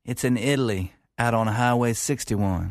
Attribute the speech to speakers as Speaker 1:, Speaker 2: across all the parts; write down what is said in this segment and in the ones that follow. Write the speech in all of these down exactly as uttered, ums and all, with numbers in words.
Speaker 1: It's in Italy, out on Highway sixty-one.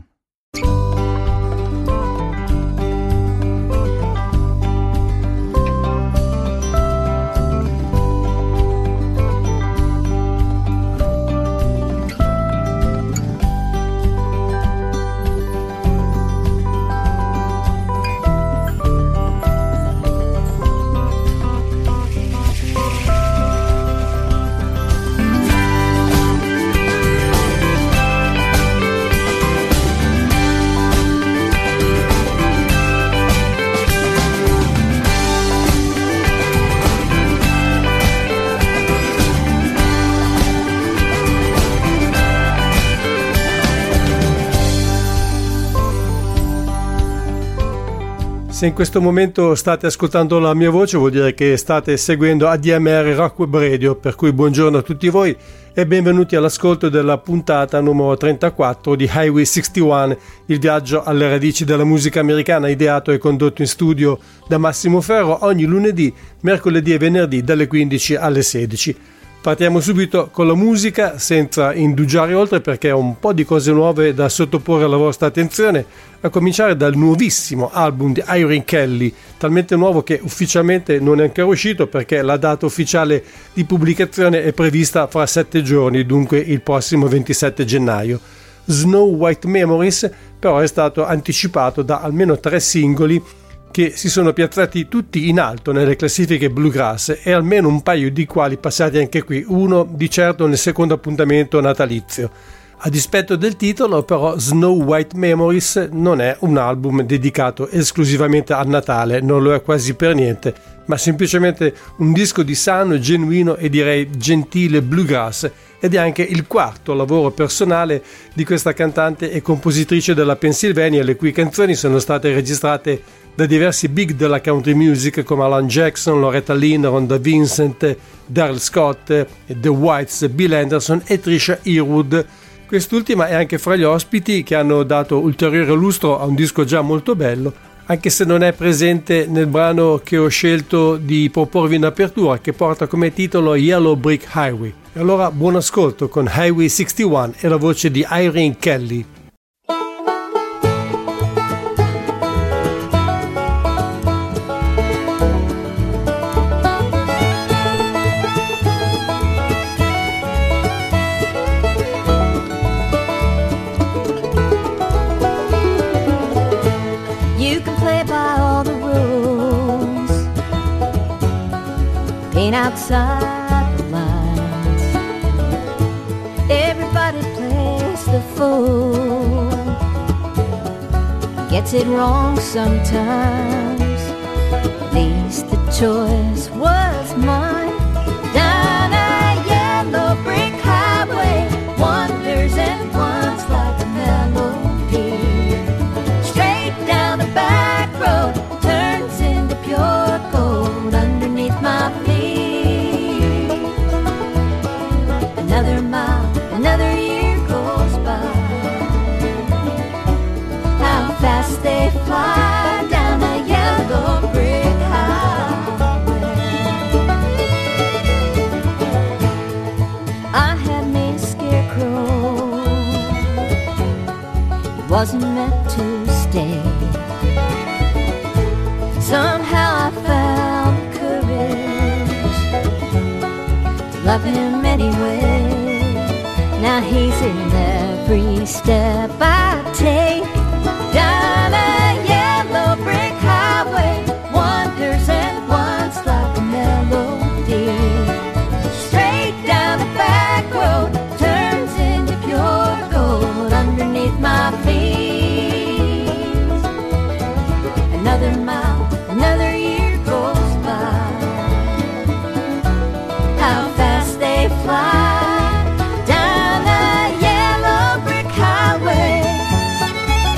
Speaker 2: Se in questo momento state ascoltando la mia voce vuol dire che state seguendo A D M R Rock Web Radio, per cui buongiorno a tutti voi e benvenuti all'ascolto della puntata numero trentaquattro di Highway sessantuno, il viaggio alle radici della musica americana, ideato e condotto in studio da Massimo Ferro ogni lunedì, mercoledì e venerdì dalle quindici alle sedici. Partiamo subito con la musica senza indugiare oltre, perché ho un po' di cose nuove da sottoporre alla vostra attenzione, a cominciare dal nuovissimo album di Irene Kelly, talmente nuovo che ufficialmente non è ancora uscito perché la data ufficiale di pubblicazione è prevista fra sette giorni, dunque il prossimo ventisette gennaio. Snow White Memories però è stato anticipato da almeno tre singoli che si sono piazzati tutti in alto nelle classifiche bluegrass e almeno un paio di quali passati anche qui, uno di certo nel secondo appuntamento natalizio. A dispetto del titolo, però, Snow White Memories non è un album dedicato esclusivamente al Natale, non lo è quasi per niente, ma semplicemente un disco di sano, genuino e direi gentile bluegrass, ed è anche il quarto lavoro personale di questa cantante e compositrice della Pennsylvania, le cui canzoni sono state registrate da diversi big della country music come Alan Jackson, Loretta Lynn, Rhonda Vincent, Darrell Scott, The Whites, Bill Anderson e Trisha Yearwood. Quest'ultima è anche fra gli ospiti che hanno dato ulteriore lustro a un disco già molto bello, anche se non è presente nel brano che ho scelto di proporvi in apertura, che porta come titolo Yellow Brick Highway. E allora buon ascolto con Highway sessantuno e la voce di Irene Kelly.
Speaker 3: Outside the lines, everybody plays the fool, gets it wrong sometimes. At least the choice was mine. Down a yellow brick highway, wonders and wants like a melody. Straight down the back road, turns into pure gold underneath my feet. Another mile, another year goes by. How fast they fly down a yellow brick highway. I had me a scarecrow. It wasn't meant to stay. Somehow I found courage to love him anyway. Now he's in every step I take. Down a yellow brick highway, wonders and wants like a melody. Straight down the back road, turns into pure gold underneath my feet. Another mile, another year goes by. How fast they fly down the yellow brick highway.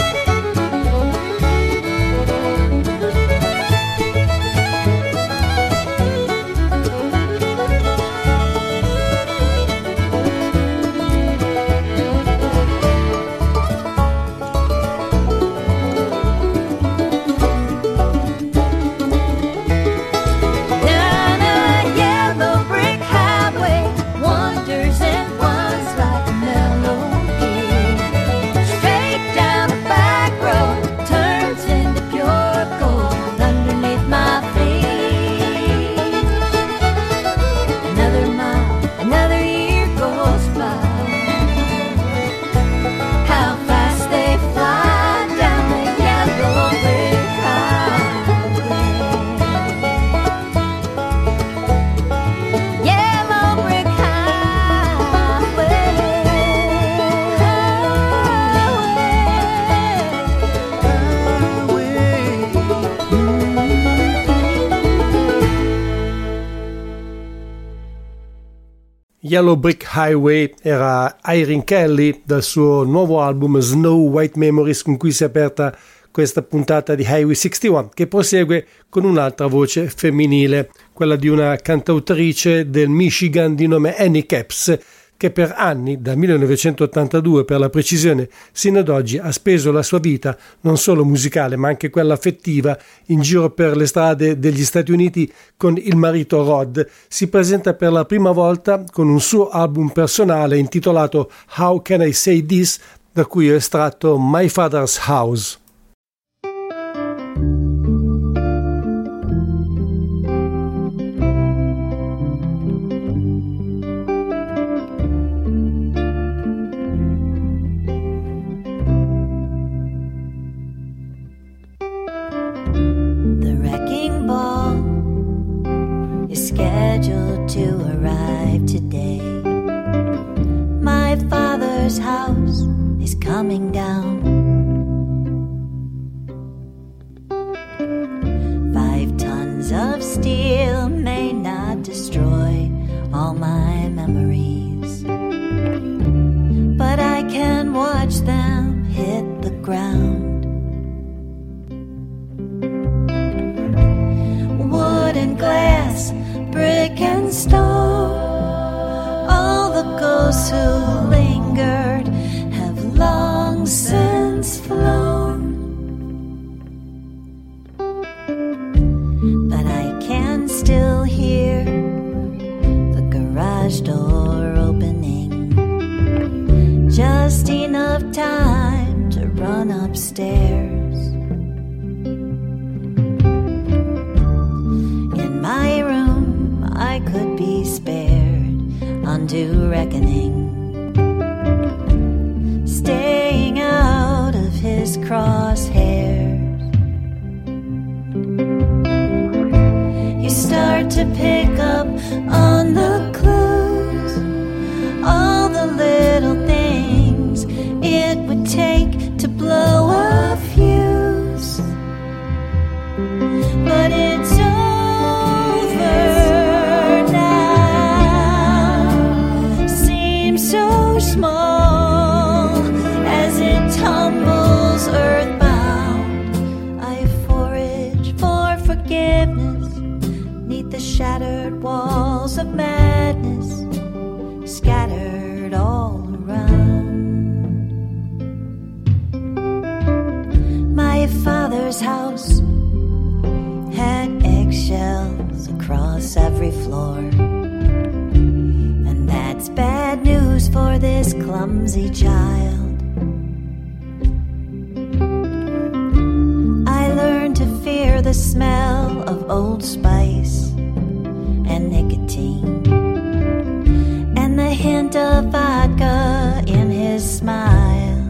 Speaker 2: Yellow Brick Highway era Irene Kelly dal suo nuovo album Snow White Memories, con cui si è aperta questa puntata di Highway sessantuno, che prosegue con un'altra voce femminile, quella di una cantautrice del Michigan di nome Annie Capps, che per anni, dal millenovecentottantadue per la precisione, sino ad oggi ha speso la sua vita, non solo musicale ma anche quella affettiva, in giro per le strade degli Stati Uniti con il marito Rod. Si presenta per la prima volta con un suo album personale intitolato How Can I Say This, da cui ho estratto My Father's House.
Speaker 3: To arrive today. My father's house is coming down. Five tons of steel may not destroy all my memories, but I can watch them hit the ground. Wood and glass, brick and stone, all the ghosts who lingered have long since flown. But I can still hear the garage door opening, just enough time to run upstairs. In my room I could be spared undue reckoning, staying out of his crosshairs. You start to pick up on the clues, all the little things it would take to blow a fuse. But it's small as it tumbles earthbound. I forage for forgiveness neath the shattered walls of madness, scattered all around. My father's house had eggshells across every floor, and that's bad news for this clumsy child. I learned to fear the smell of Old Spice and nicotine, and the hint of vodka in his smile.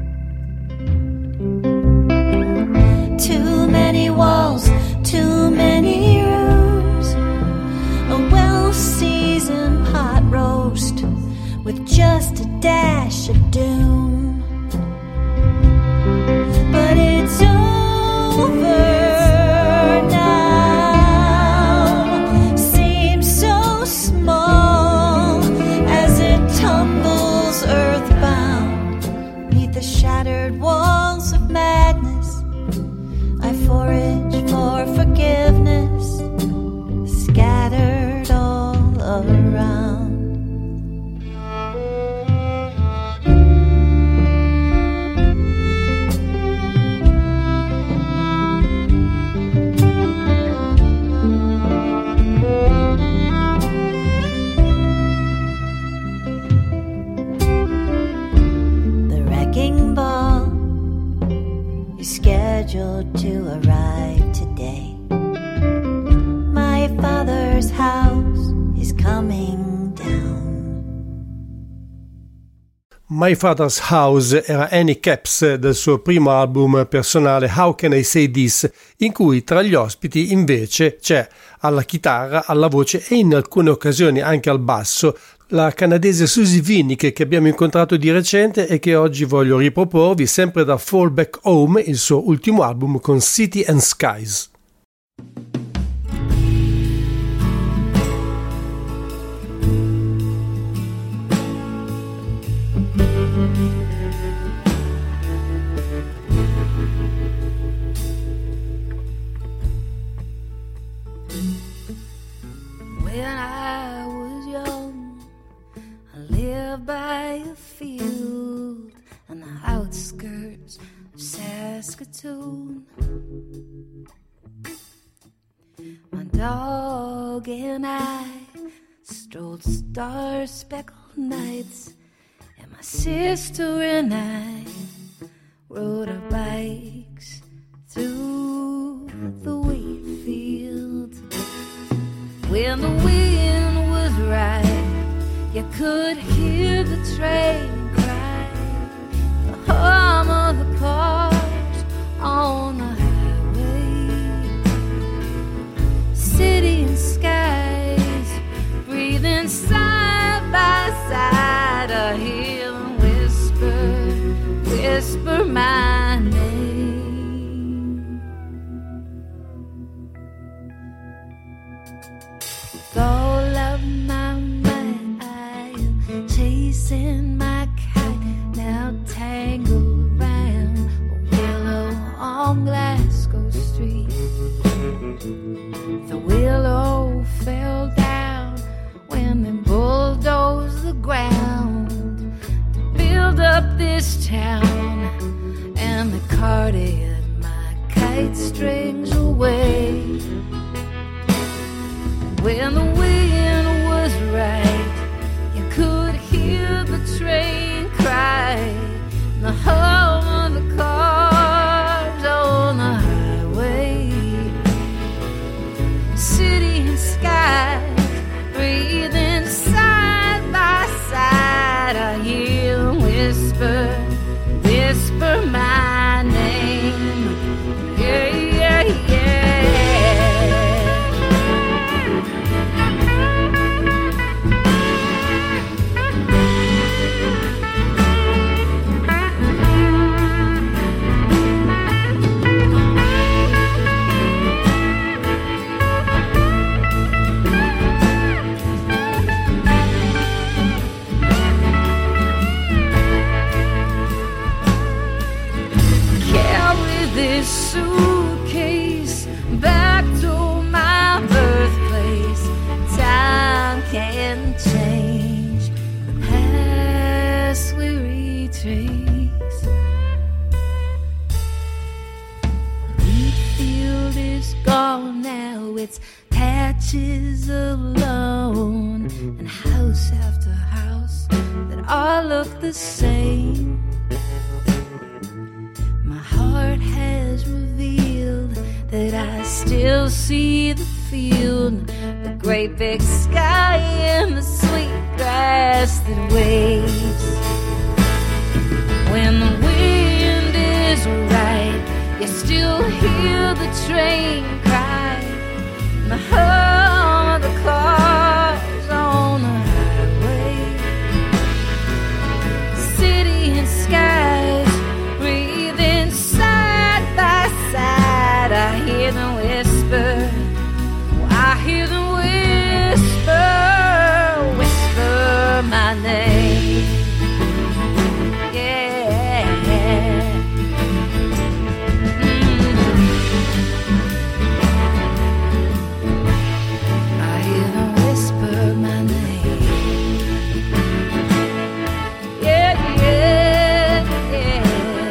Speaker 3: Too many walls, too many rooms, a well-seasoned pot roast with just a dash of doom. But it's over now, seems so small as it tumbles earthbound neath the shattered walls of madness. I forage for forgiveness, scattered all around. Scheduled to arrive today. My father's house is coming down.
Speaker 2: My Father's House era Annie Capps del suo primo album personale How Can I Say This, in cui tra gli ospiti invece c'è alla chitarra, alla voce e in alcune occasioni anche al basso la canadese Susie Vinnick, che abbiamo incontrato di recente e che oggi voglio riproporvi sempre da Fall Back Home, il suo ultimo album con City and Skies.
Speaker 3: My dog and I strolled star-speckled nights, and my sister and I rode our bikes through the wheat fields. When the wind was right, you could hear the train cry, the hum of the cars on the highway. City and skies breathing side by side. I hear them whisper, whisper my name. With all of my might, I am chasing my kite, now tangled round a willow on Glasgow Street. The willow fell down when they bulldozed the ground to build up this town, and they carted my kite strings away. When the wind was right, you could hear the train cry, and the hum of the cars on the highway. City and sky breathing side by side. I hear them whisper, whisper my name. Yeah, yeah, yeah. This suitcase back to my birthplace. Time can change the past we retrace. The wheat field is gone now, it's patches alone, and house after house that all look the same. Heart has revealed that I still see the field, the great big sky and the sweet grass that waves. When the wind is right, you still hear the train cry, and the hum of the cars on the highway. City and skies breathing side by side. I hear them whisper, I hear them whisper, whisper my name. Yeah. Mm. I hear them whisper my name. Yeah, yeah, yeah.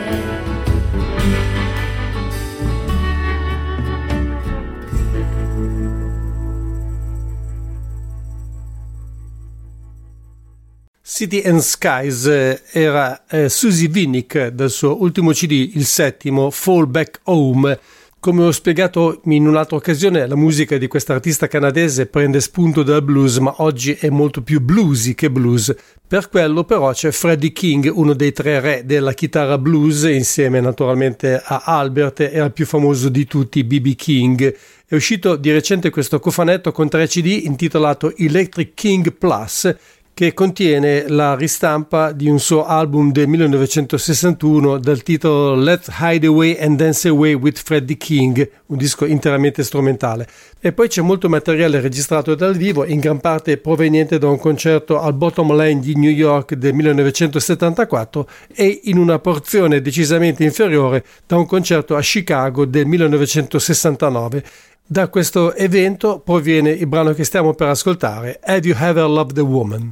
Speaker 2: City and Skies era eh, Susie Vinnick dal suo ultimo C D, il settimo, Fall Back Home. Come ho spiegato in un'altra occasione, la musica di questa artista canadese prende spunto dal blues, ma oggi è molto più bluesy che blues. Per quello però c'è Freddie King, uno dei tre re della chitarra blues, insieme naturalmente a Albert e al più famoso di tutti, B B King. È uscito di recente questo cofanetto con tre C D intitolato Electric King Plus, che contiene la ristampa di un suo album del millenovecentosessantuno dal titolo Let's Hide Away and Dance Away with Freddie King, un disco interamente strumentale. E poi c'è molto materiale registrato dal vivo, in gran parte proveniente da un concerto al Bottom Line di New York del millenovecentosettantaquattro e in una porzione decisamente inferiore da un concerto a Chicago del millenovecentosessantanove. Da questo evento proviene il brano che stiamo per ascoltare, Have You Ever Loved a Woman?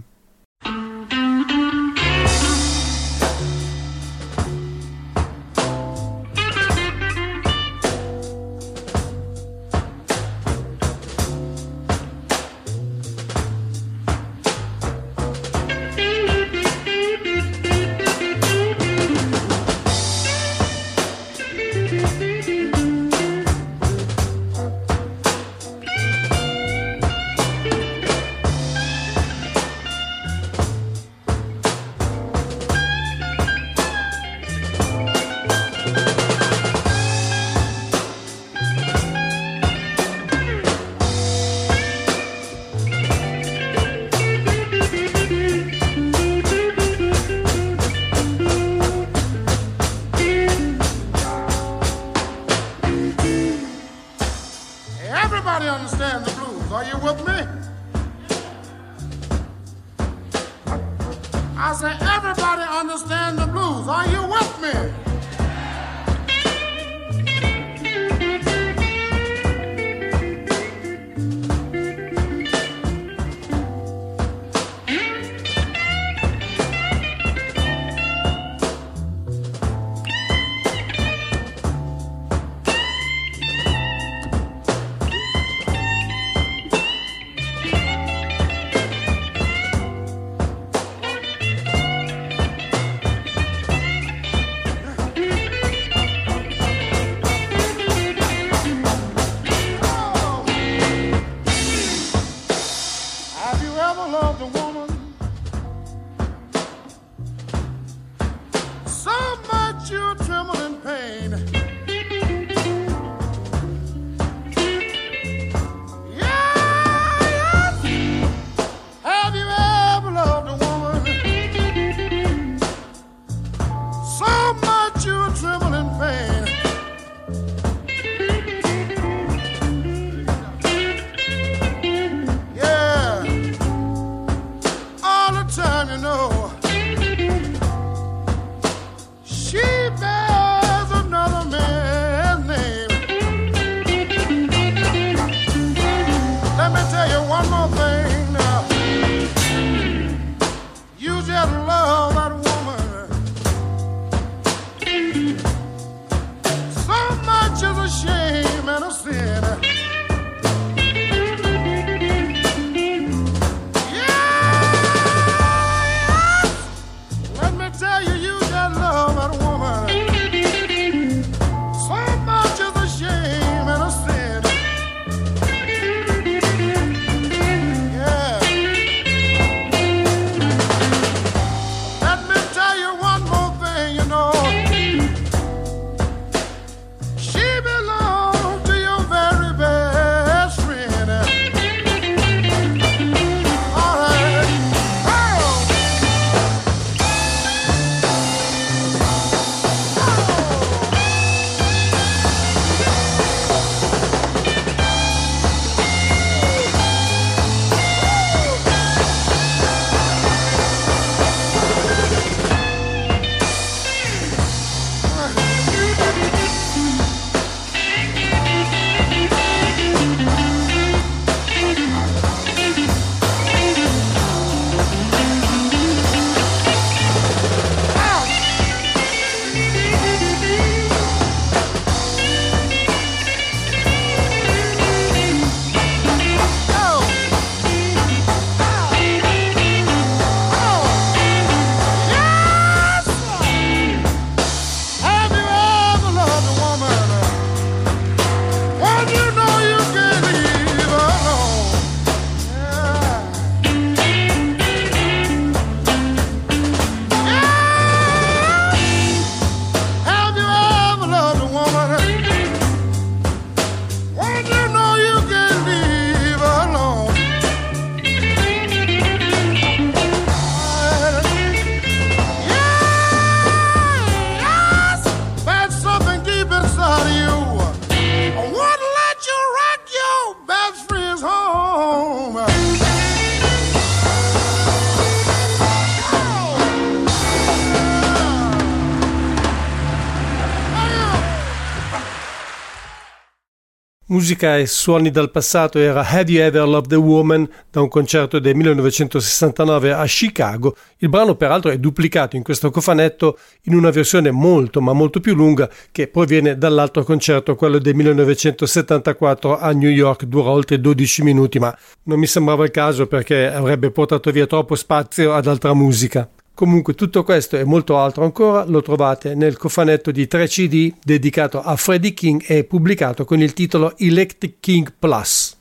Speaker 4: tell you, you just love that woman so much is a shame and a sin. Yeah. Let me tell you one more thing, you know. She belongs to your very best friend. All right.
Speaker 2: Musica e suoni dal passato era Have You Ever Loved a Woman, da un concerto del millenovecentosessantanove a Chicago. Il brano peraltro è duplicato in questo cofanetto in una versione molto ma molto più lunga che proviene dall'altro concerto, quello del millenovecentosettantaquattro a New York. Dura oltre dodici minuti, ma non mi sembrava il caso perché avrebbe portato via troppo spazio ad altra musica. Comunque tutto questo e molto altro ancora lo trovate nel cofanetto di tre C D dedicato a Freddie King e pubblicato con il titolo Electric King Plus.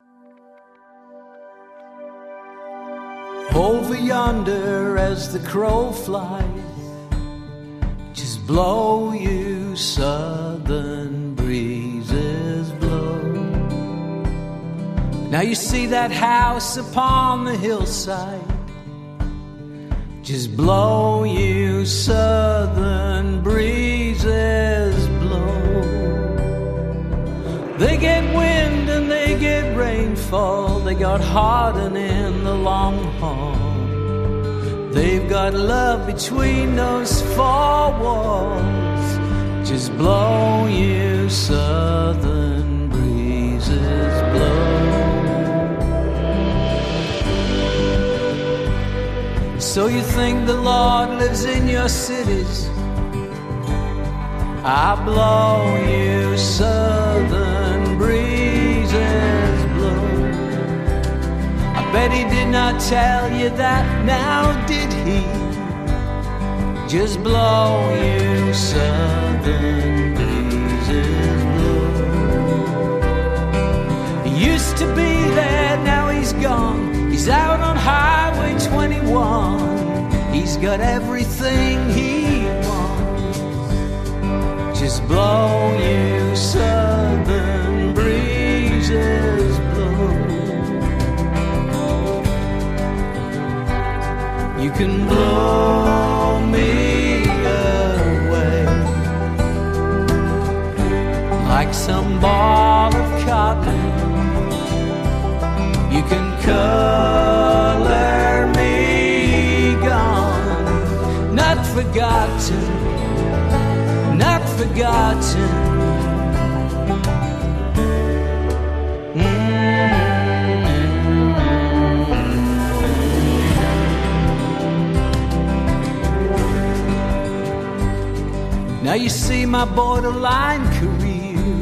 Speaker 5: Over yonder as the crow flies, just blow you southern breezes blow. Now you see that house upon the hillside, just blow you southern breezes blow. They get wind and they get rainfall, they got hardened in the long haul. They've got love between those four walls, just blow you southern breezes blow. So you think the Lord lives in your cities? I blow you southern breezes blow. I bet he did not tell you that, now did he? Just blow you southern breezes blow. He used to be there, now he's gone. He's out on Highway twenty-one. He's got everything he wants. Just blow you southern breezes blow. You can blow me away like some ball of cotton. You can color me gone, not forgotten, not forgotten. Mm-hmm. Now you see my borderline career,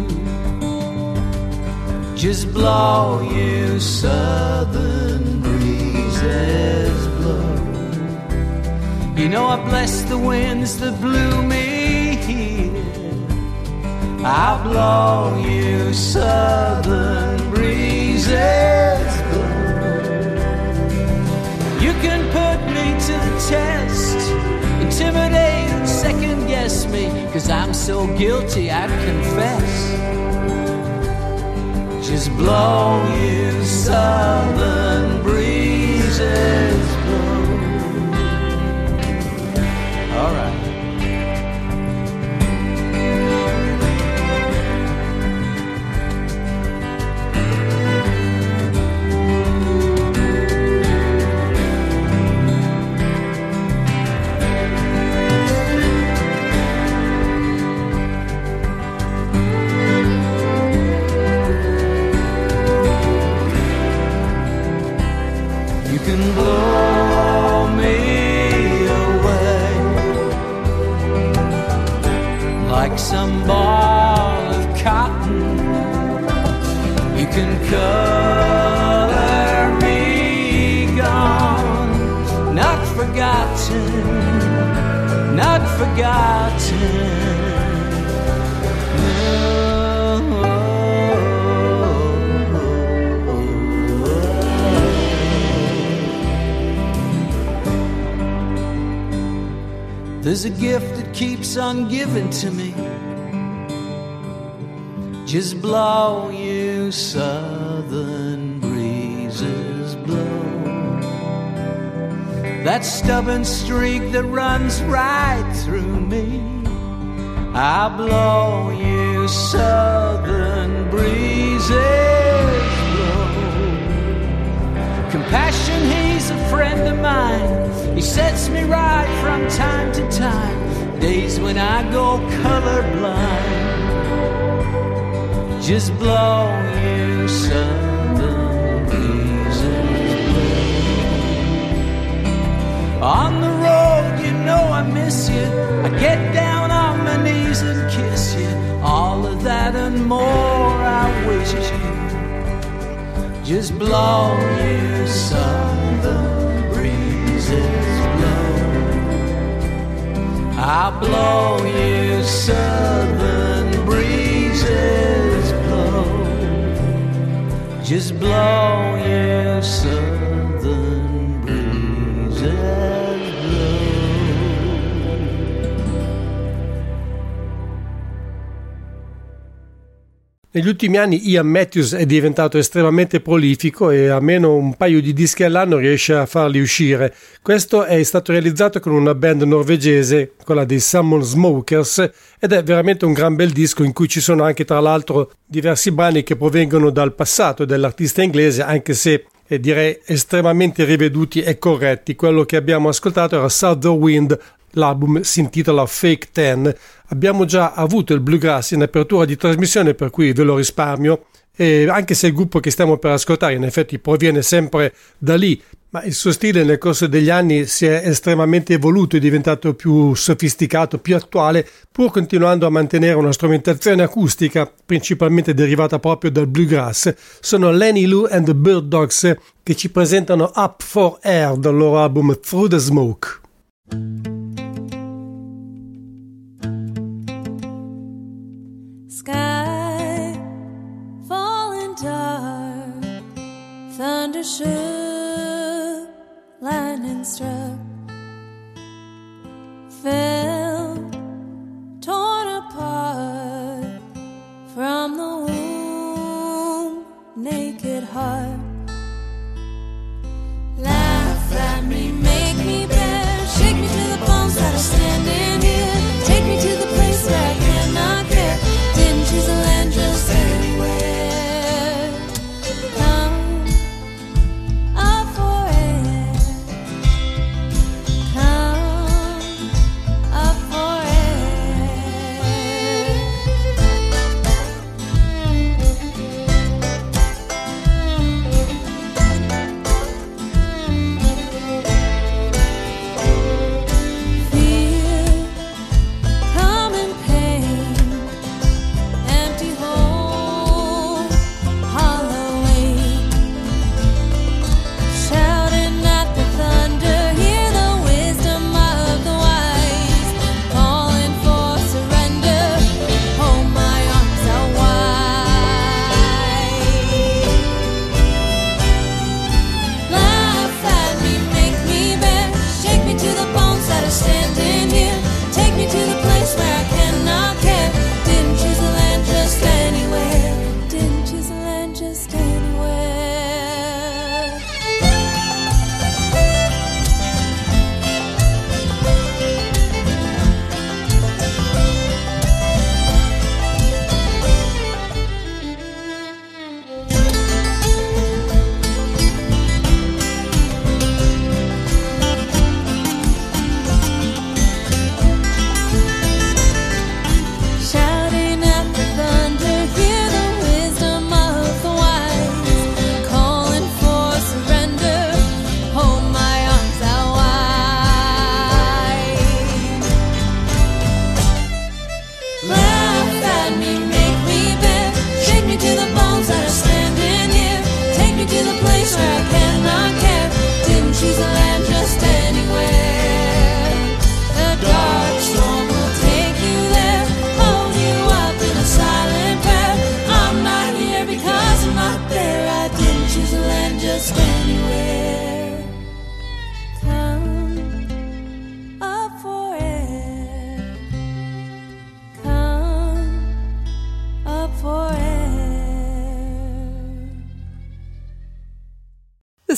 Speaker 5: just blow you southern breezes blow. You know I bless the winds that blew me here. I'll blow you southern breezes blow. You can put me to the test, intimidate and second guess me, 'cause I'm so guilty I'd confess. Just blow you southern breezes blow. All right. You can blow me away like some ball of cotton. You can color me gone, not forgotten, not forgotten. There's a gift that keeps on giving to me. Just blow you southern breezes blow. That stubborn streak that runs right through me. I'll blow you southern breezes blow. Compassion, he's a friend of mine. He sets me right from time to time. Days when I go colorblind. Just blow you southern breezes blow. On the road, you know I miss you. I get down on my knees and kiss you. All of that and more I wish you. Just blow you southern breezes blow. I'll blow you southern breezes blow. Just blow you southern breezes blow.
Speaker 2: Negli ultimi anni Ian Matthews è diventato estremamente prolifico e almeno un paio di dischi all'anno riesce a farli uscire. Questo è stato realizzato con una band norvegese, quella dei Summon Smokers, ed è veramente un gran bel disco in cui ci sono anche tra l'altro diversi brani che provengono dal passato dell'artista inglese, anche se eh, direi estremamente riveduti e corretti. Quello che abbiamo ascoltato era Southern Wind. L'album si intitola Fake Ten. Abbiamo già avuto il bluegrass in apertura di trasmissione, per cui ve lo risparmio, e anche se il gruppo che stiamo per ascoltare in effetti proviene sempre da lì, ma il suo stile nel corso degli anni si è estremamente evoluto, è diventato più sofisticato, più attuale, pur continuando a mantenere una strumentazione acustica principalmente derivata proprio dal bluegrass. Sono Lenny Lou and the Bird Dogs che ci presentano Up for Air dal loro album Through the Smoke.
Speaker 3: Sky falling dark, thunder shook, lightning struck, fell, torn apart from the womb, naked heart. Laugh at me, make me bear, shake me to the bones that are standing here, take me to the place where I cannot care. Choose a land just anywhere. Come up for air. Come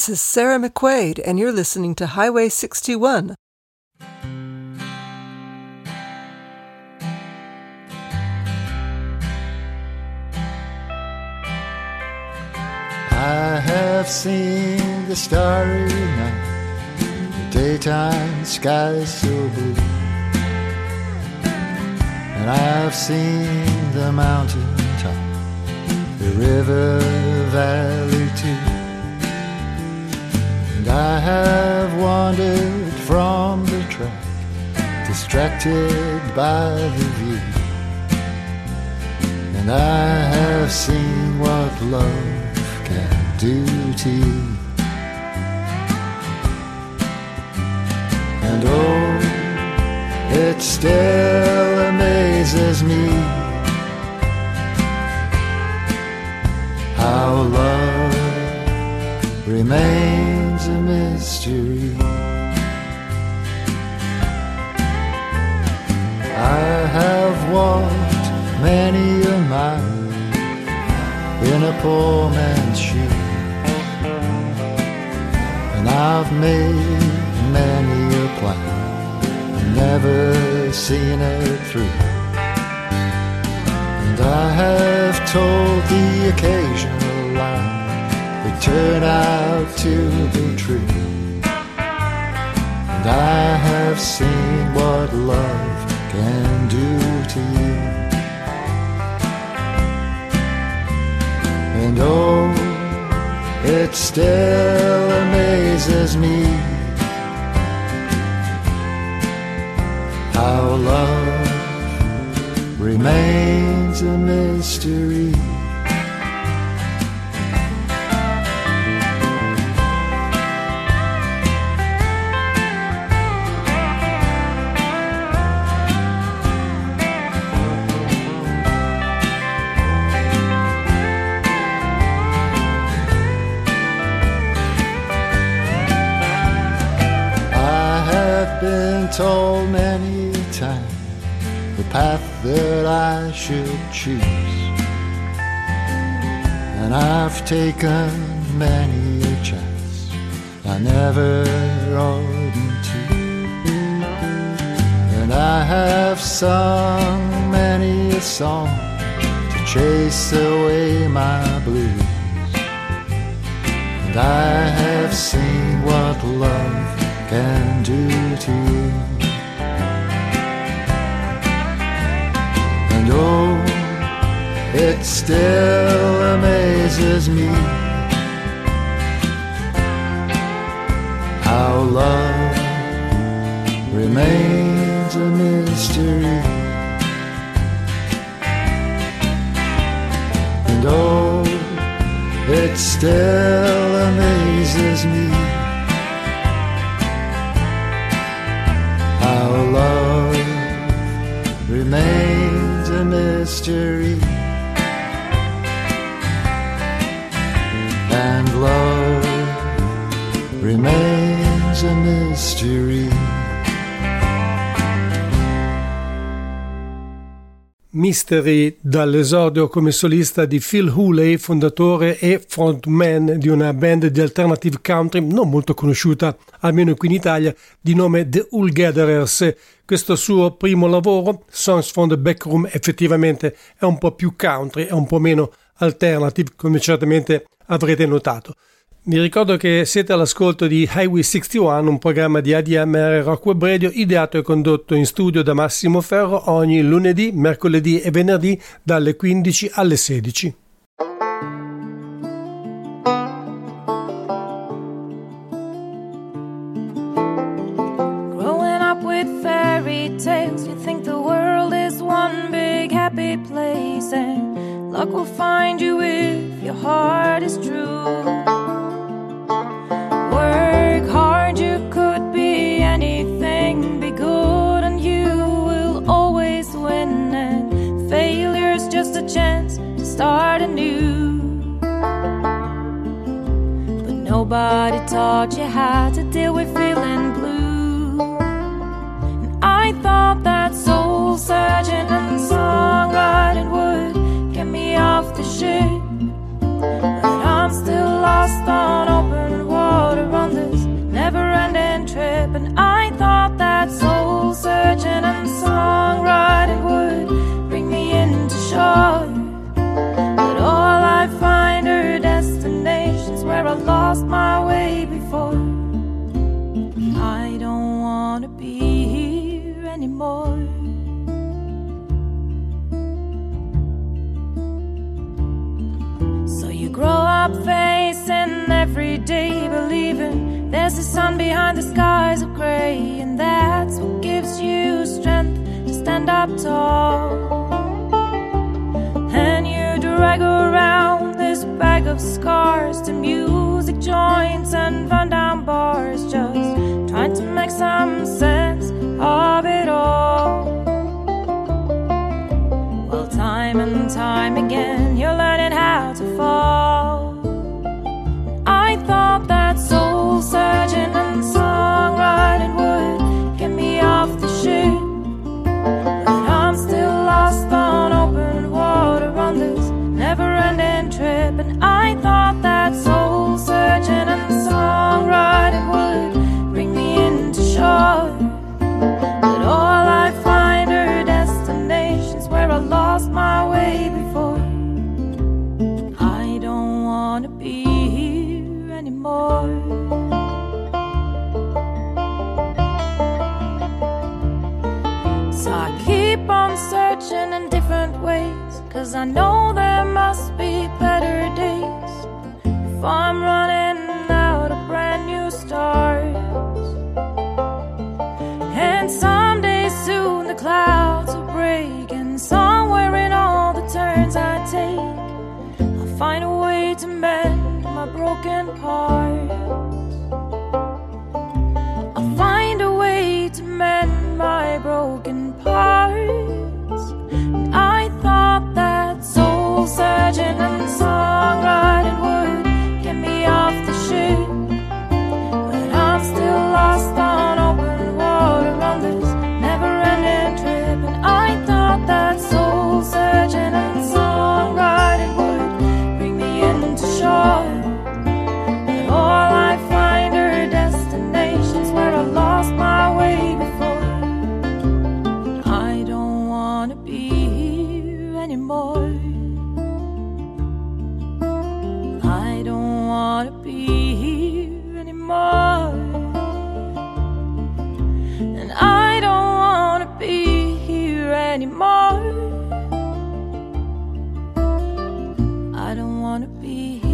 Speaker 6: This is Sarah McQuaid, and you're listening to Highway sixty-one.
Speaker 7: I have seen the starry night, the daytime sky so blue, and I've seen the mountain top, the river valley too, and I have wandered from the track, distracted by the view, and I have seen what love can do to you. And oh, it still amazes me how love remains a mystery. I have walked many a mile in a poor man's shoes, and I've made many a plan and never seen it through, and I have told the occasional lie that turned out to be true, and I have seen what love can do to you. And oh, it still amazes me how love remains a mystery. Told many a time the path that I should choose, and I've taken many a chance I never oughtn't to, and I have sung many a song to chase away my blues, and I have seen what love can do to you. And oh, it still amazes me how love remains a mystery. And oh, it still amazes me how love remains a mystery, and love remains a mystery.
Speaker 2: Mystery, dall'esordio come solista di Phil Hooley, fondatore e frontman di una band di alternative country non molto conosciuta, almeno qui in Italia, di nome The Wool Gatherers. Questo suo primo lavoro, Songs from the Backroom, effettivamente è un po' più country, è un po' meno alternative, come certamente avrete notato. Vi ricordo che siete all'ascolto di Highway sessantuno, un programma di A D M R Rock Web Radio ideato e condotto in studio da Massimo Ferro ogni lunedì, mercoledì e venerdì dalle quindici alle sedici.
Speaker 3: Growing up with fairy tales, you think the world is one big happy place, and luck will find you if your heart is true. Work hard, you could be anything, be good and you will always win, and failure's just a chance to start anew. But nobody taught you how to deal with feeling blue, and I thought that soul searching and songwriting would get me off the ship, but I'm still lost on open water.
Speaker 8: anymore. So you grow up facing every day, believing there's a sun behind the skies of gray, and that's what gives you strength to stand up tall. And you drag around this bag of scars to music joints and rundown bars, just trying to make some sense of it all. Well, time and time again, you're learning how to fall. And I thought that soul searching and songwriting would get me off the ship, but I'm still lost on open water on this never-ending trip. And I thought that soul searching and songwriting would bring me into shore, but all I find are destinations where I lost my way before. I don't wanna be here anymore. So I keep on searching in different ways, 'cause I know there must be better days if I'm running out of brand new starts. And someday soon the clouds will break, and somewhere in all the turns I take, I'll find a way to mend my broken parts. I'll find a way to mend my broken parts. And I thought that soul searching and songwriting would get me off the ship, but I'm still lost on open water on this never-ending trip. And I thought that soul searching and songwriting would bring me into shore, but all I find are destinations where I lost my way before. I don't wanna be here anymore. I don't wanna be here anymore. And I don't wanna be here anymore. I don't wanna be here.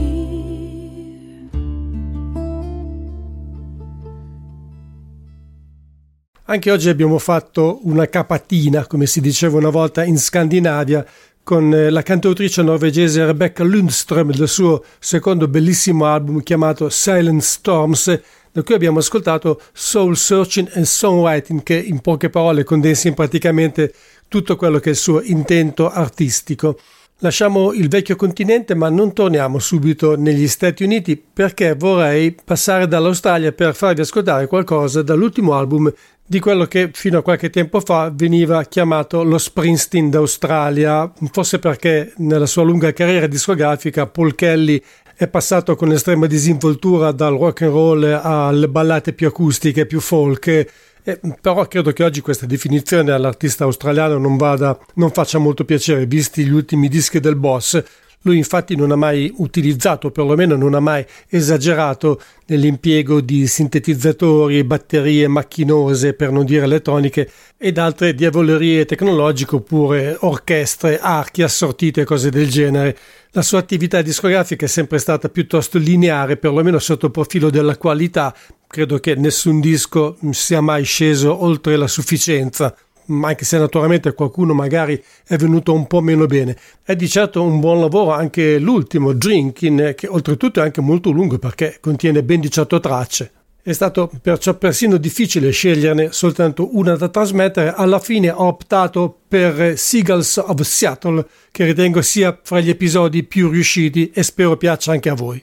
Speaker 2: Anche oggi abbiamo fatto una capatina, come si diceva una volta in Scandinavia, con la cantautrice norvegese Rebecca Lundström del suo secondo bellissimo album chiamato Silent Storms, da cui abbiamo ascoltato Soul Searching and Songwriting, che in poche parole condensa praticamente tutto quello che è il suo intento artistico. Lasciamo il vecchio continente, ma non torniamo subito negli Stati Uniti, perché vorrei passare dall'Australia per farvi ascoltare qualcosa dall'ultimo album di quello che fino a qualche tempo fa veniva chiamato lo Springsteen d'Australia, forse perché nella sua lunga carriera discografica Paul Kelly è passato con estrema disinvoltura dal rock and roll alle ballate più acustiche, più folk, eh, però credo che oggi questa definizione all'artista australiano non vada, non faccia molto piacere, visti gli ultimi dischi del boss. Lui infatti non ha mai utilizzato, perlomeno non ha mai esagerato nell'impiego di sintetizzatori, batterie macchinose, per non dire elettroniche, ed altre diavolerie tecnologiche, oppure orchestre, archi assortite e cose del genere. La sua attività discografica è sempre stata piuttosto lineare, perlomeno sotto il profilo della qualità. Credo che nessun disco sia mai sceso oltre la sufficienza, anche se naturalmente qualcuno magari è venuto un po' meno bene. È di certo un buon lavoro anche l'ultimo, Drinking, che oltretutto è anche molto lungo perché contiene ben diciotto tracce. È stato perciò persino difficile sceglierne soltanto una da trasmettere. Alla fine ho optato per Seagulls of Seattle, che ritengo sia fra gli episodi più riusciti e spero piaccia anche a voi.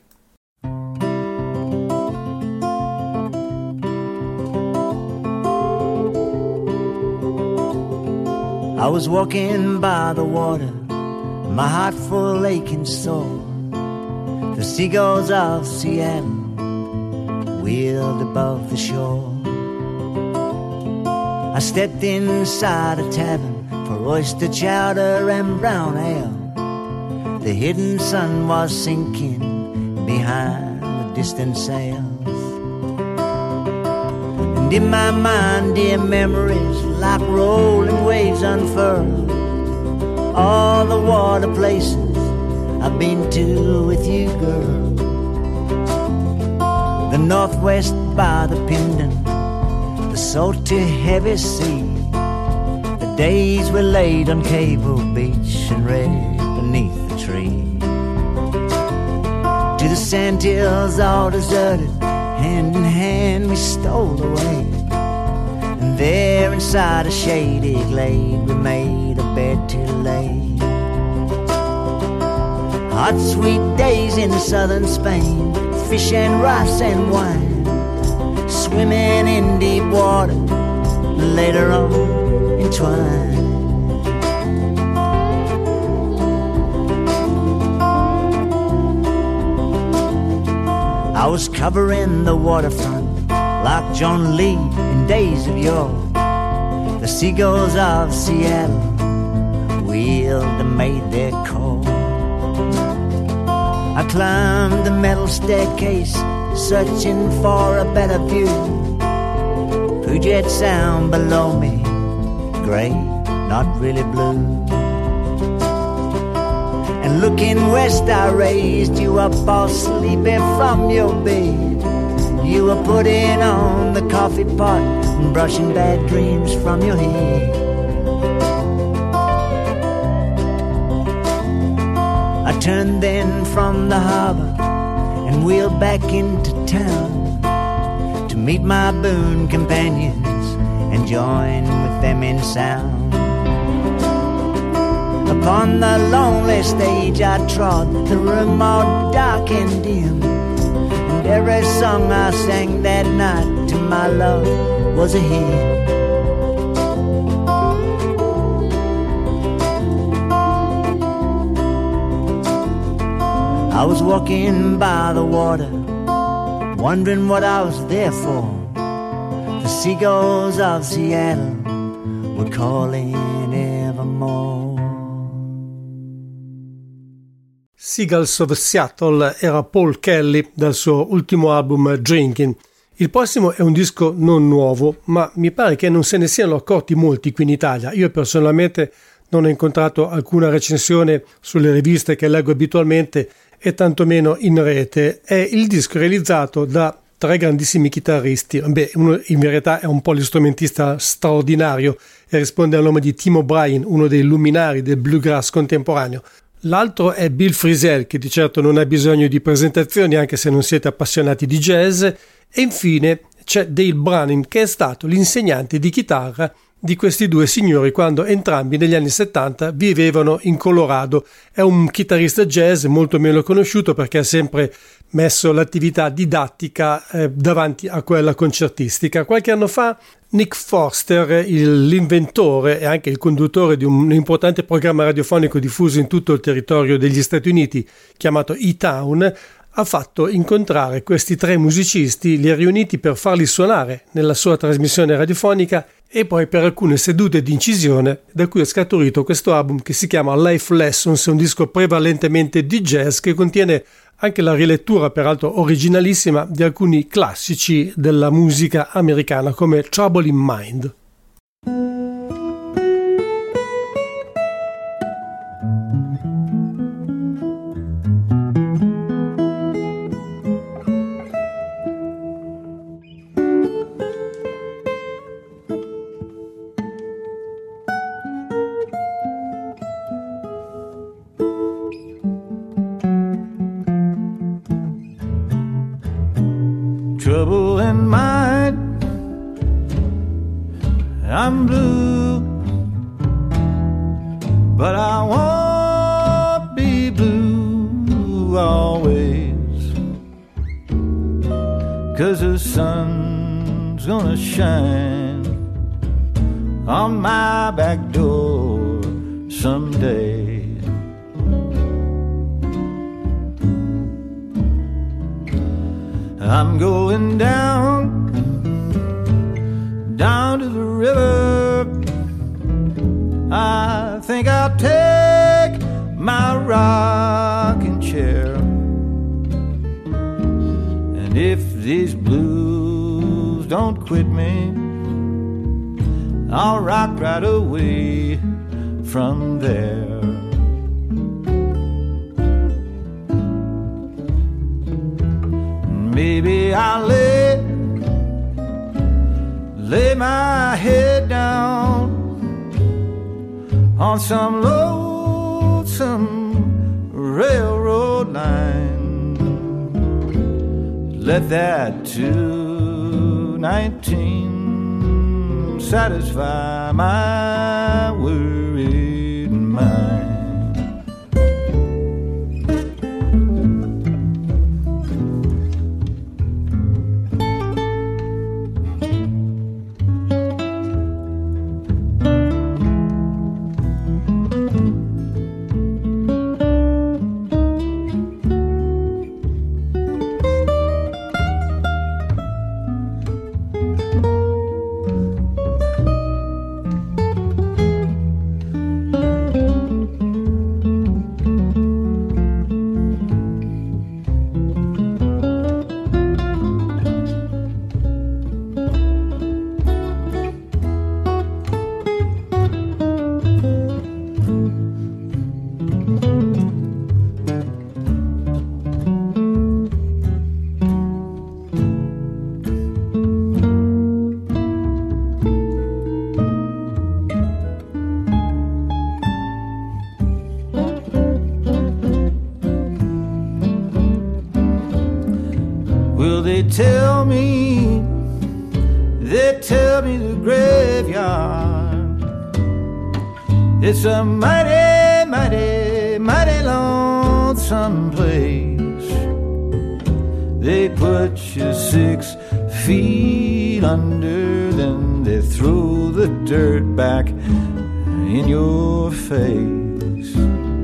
Speaker 9: I was walking by the water, my heart full aching sore. The seagulls of Seattle wheeled above the shore. I stepped inside a tavern for oyster chowder and brown ale. The hidden sun was sinking behind the distant sails. And in my mind, dear memories, like rolling waves unfurl. All the water places I've been to with you, girl. The northwest by the Pindon, the salty heavy sea. The days we laid on Cable Beach and read beneath the tree. To the sand hills all deserted, hand in hand we stole away. And there inside a shady glade we made a bed to lay. Hot sweet days in southern Spain, fish and rice and wine, swimming in deep water, later on entwined. I was covering the waterfront like John Lee in days of yore. The seagulls of Seattle wheeled and made their call. I climbed the metal staircase, searching for a better view. Puget Sound below me, gray, not really blue. And looking west, I raised you up all sleepy from your bed. You were putting on the coffee pot and brushing bad dreams from your head. I turned then from the harbor and wheeled back into town to meet my boon companions and join with them in sound. Upon the lonely stage I trod, the room all dark and dim, and every song I sang that night to my love was a hymn. I was walking by the water, wondering what I was there for. The seagulls of Seattle were calling evermore.
Speaker 2: Seagulls of Seattle era Paul Kelly dal suo ultimo album Drinking. Il prossimo è un disco non nuovo, ma mi pare che non se ne siano accorti molti qui in Italia. Io personalmente non ho incontrato alcuna recensione sulle riviste che leggo abitualmente e tantomeno in rete. È il disco realizzato da tre grandissimi chitarristi. Beh, uno in verità è un polistrumentista straordinario e risponde al nome di Tim O'Brien, uno dei luminari del bluegrass contemporaneo. L'altro è Bill Frisell, che di certo non ha bisogno di presentazioni anche se non siete appassionati di jazz, e infine c'è Dale Branning, che è stato l'insegnante di chitarra di questi due signori quando entrambi negli anni settanta vivevano in Colorado. È un chitarrista jazz molto meno conosciuto perché ha sempre messo l'attività didattica eh, davanti a quella concertistica. Qualche anno fa Nick Forster, il, l'inventore e anche il conduttore di un importante programma radiofonico diffuso in tutto il territorio degli Stati Uniti chiamato E-Town, ha fatto incontrare questi tre musicisti, li ha riuniti per farli suonare nella sua trasmissione radiofonica e poi per alcune sedute di incisione, da cui è scaturito questo album che si chiama Life Lessons, un disco prevalentemente di jazz che contiene anche la rilettura, peraltro originalissima, di alcuni classici della musica americana come Trouble in Mind.
Speaker 5: Trouble in mind, I'm blue, but I won't be blue always, 'cause the sun's gonna shine on my back door someday. I'm going down, down to the river. I think I'll take my rocking chair. And if these blues don't quit
Speaker 10: quit me, I'll rock right away from there. Maybe I'll lay, lay my head down on some lonesome railroad line. Let that two nineteen satisfy my worried mind. Tell me, they tell me the graveyard, it's a mighty, mighty, mighty lonesome place. They put you six feet under, then they throw the dirt back in your face.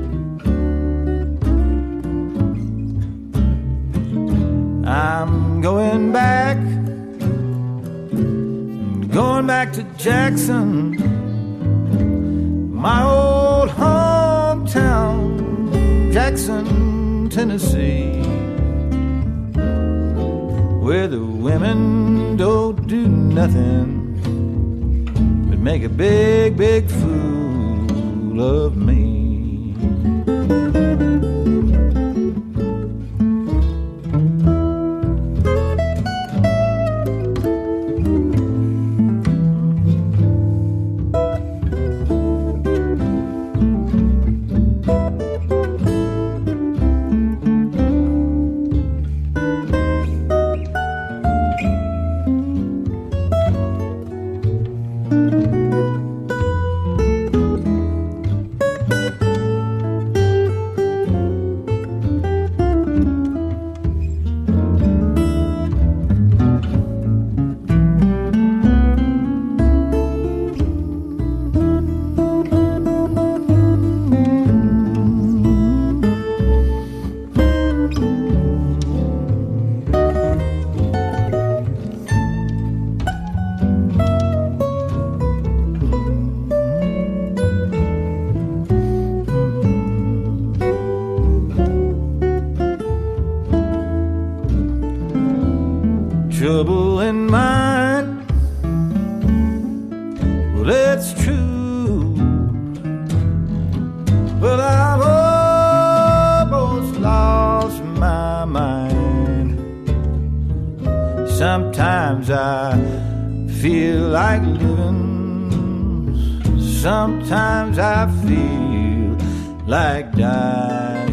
Speaker 10: I'm going back, going back to Jackson, my old hometown, Jackson, Tennessee, where the women don't do nothing but make a big, big fool of me. Trouble in mind, well, it's true, but I've almost lost my mind. Sometimes I feel like living, sometimes I feel like dying.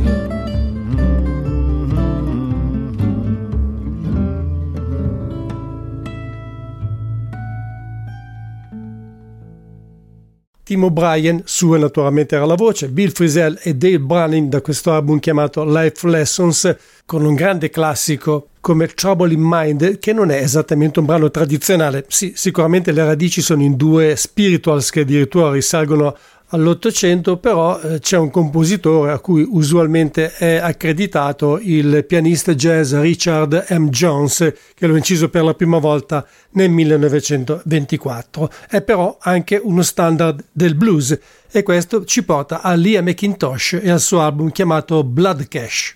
Speaker 2: Tim O'Brien, sua naturalmente era la voce, Bill Frisell e Dale Branning da questo album chiamato Life Lessons, con un grande classico come Trouble in Mind, che non è esattamente un brano tradizionale. Sì, sicuramente le radici sono in due spirituals che addirittura risalgono all'Ottocento, però eh, c'è un compositore a cui usualmente è accreditato il pianista jazz Richard M. Jones, che l'ho inciso per la prima volta nel millenovecentoventiquattro. È però anche uno standard del blues, e questo ci porta a Leah McIntosh e al suo album chiamato Blood Cash.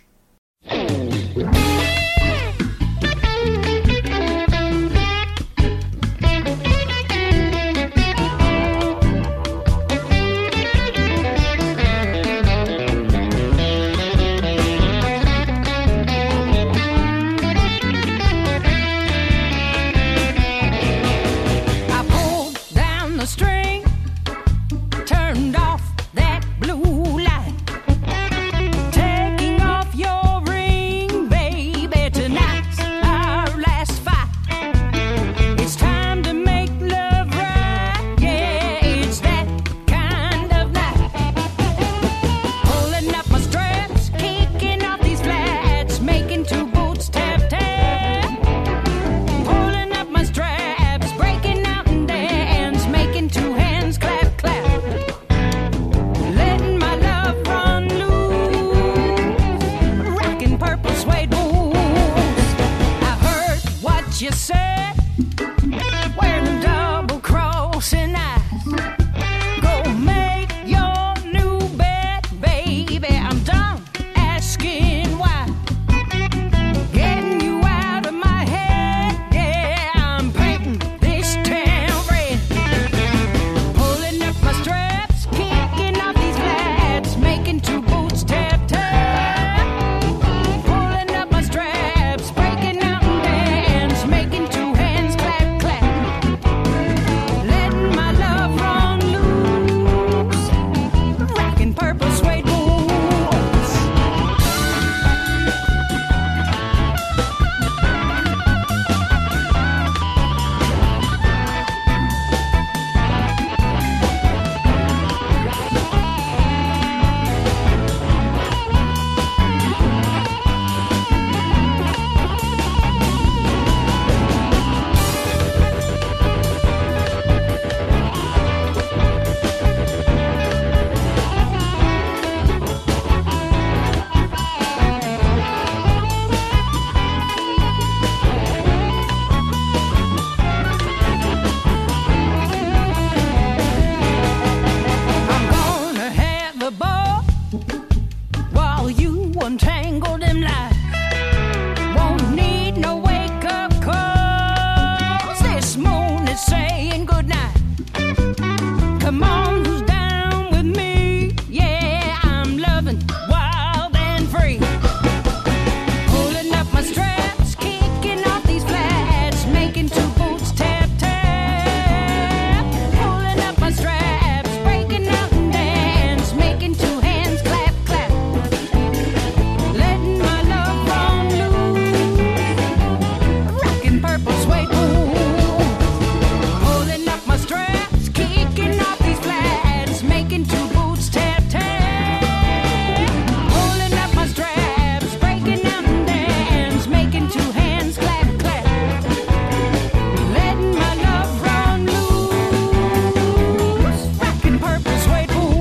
Speaker 8: hands, making two boots tap tap. Pulling up my straps, breaking out in dance, making two hands clap clap. Letting my love run loose, rocking purple suede boots.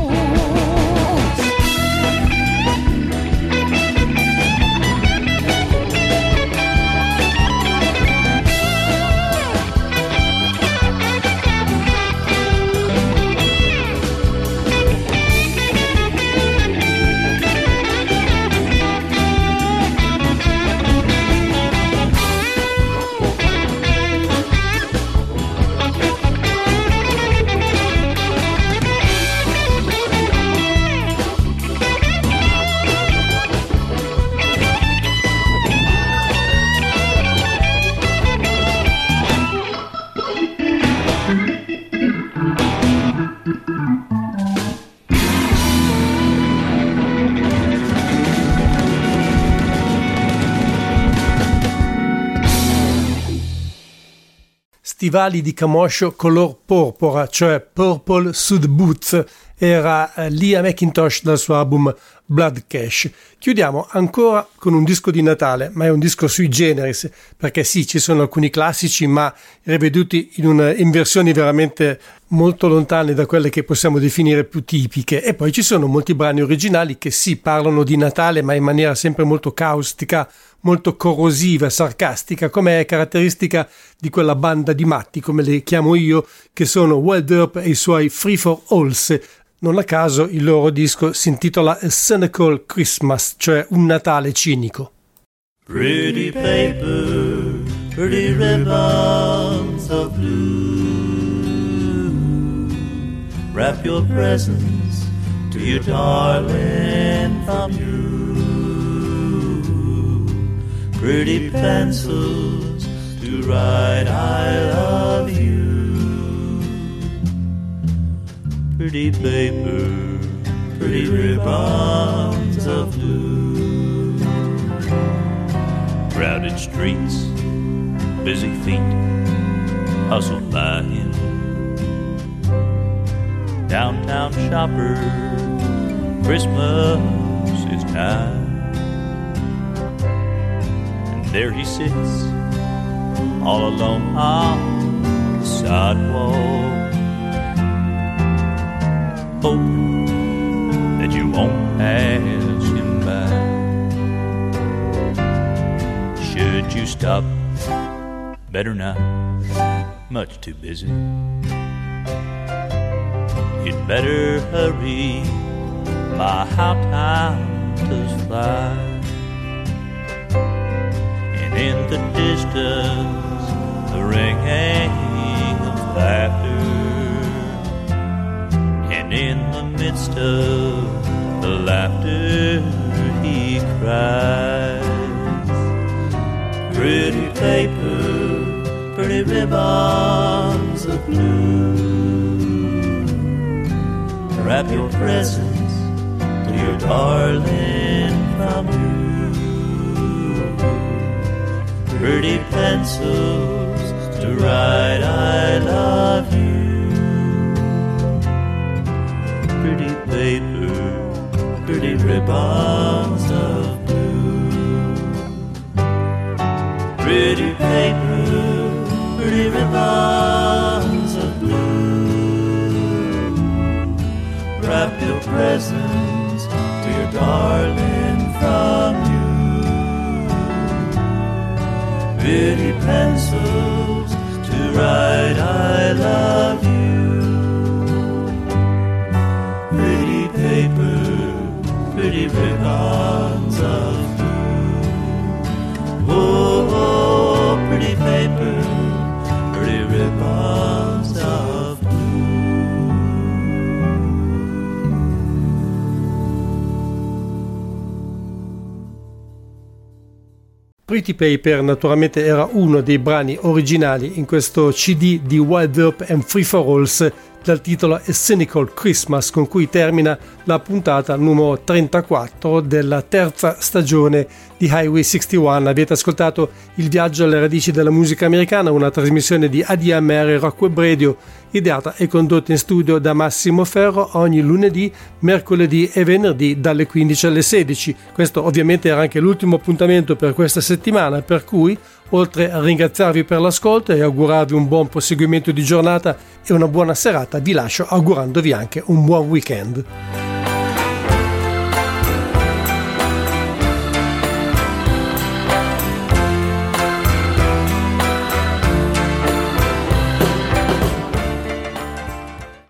Speaker 2: Stivali di camoscio color porpora, cioè Purple Suede Boots, era Leah McIntosh dal suo album Blood Cash. Chiudiamo ancora con un disco di Natale, ma è un disco sui generis, perché sì, ci sono alcuni classici, ma riveduti in, una, in versioni veramente molto lontane da quelle che possiamo definire più tipiche. E poi ci sono molti brani originali che sì, parlano di Natale, ma in maniera sempre molto caustica, molto corrosiva, sarcastica, come è caratteristica di quella banda di matti, come le chiamo io, che sono Wild Earp e i suoi Free for Alls. Non a caso il loro disco si intitola A Cynical Christmas, cioè un Natale cinico.
Speaker 11: Pretty paper, pretty ribbons of blue, wrap your presents to your darling from you. Pretty pencils to write I love you. Pretty paper, pretty ribbons of blue. Crowded streets, busy feet, hustle by him. Downtown shopper, Christmas is time. There he sits, all alone on the sidewalk, hoping that you won't pass him by. Should you stop? Better not, much too busy. You'd better hurry, my how time does fly. In the distance, the ringing of laughter, and in the midst of the laughter he cries. Pretty paper, pretty ribbons of blue, wrap your presents to your darling from you. Pretty pencils to write I love you. Pretty paper, pretty ribbons of blue. Pretty paper, pretty ribbons of blue. Wrap your presents to your darling from you. Pretty pencils to write I love you. Pretty paper, pretty ribbons of blue. Oh, oh, pretty paper, pretty ribbons of blue.
Speaker 2: Pretty Paper naturalmente era uno dei brani originali in questo C D di Wild Earp and Free for Alls dal titolo A Cynical Christmas, con cui termina la puntata numero trentaquattro della terza stagione di Highway sessantuno. Avete ascoltato Il viaggio alle radici della musica americana, una trasmissione di A D M R Rock Web Radio ideata e condotta in studio da Massimo Ferro ogni lunedì, mercoledì e venerdì dalle quindici alle sedici. Questo ovviamente era anche l'ultimo appuntamento per questa settimana, per cui oltre a ringraziarvi per l'ascolto e augurarvi un buon proseguimento di giornata e una buona serata, vi lascio augurandovi anche un buon weekend.